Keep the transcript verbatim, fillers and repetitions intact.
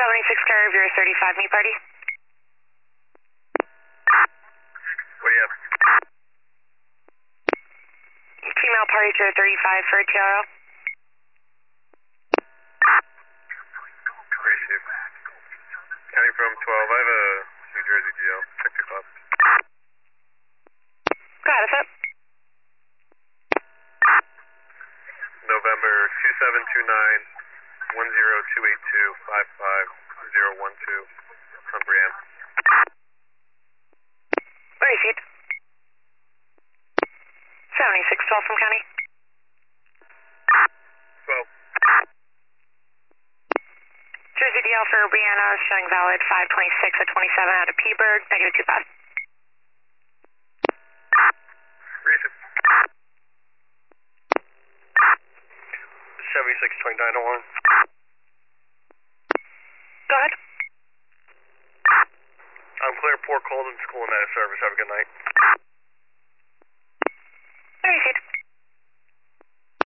seventy-six Carrier zero thirty-five, me party. What do you have? Female party zero thirty-five for T R O. Appreciate it. County from twelve, I have a New Jersey D L. Check your club. Go ahead, what's up? November two seven two nine one zero two eight two five five zero one two on Brienne. Where is it? seventy-six twelve from County. twelve. Jersey D L for Brianna showing valid five twenty-six at twenty-seven out of P-Bird, negative two five. Recent. seventy-six twenty-nine oh one. Go ahead. I'm clear, Port Colden, school and out of service. Have a good night.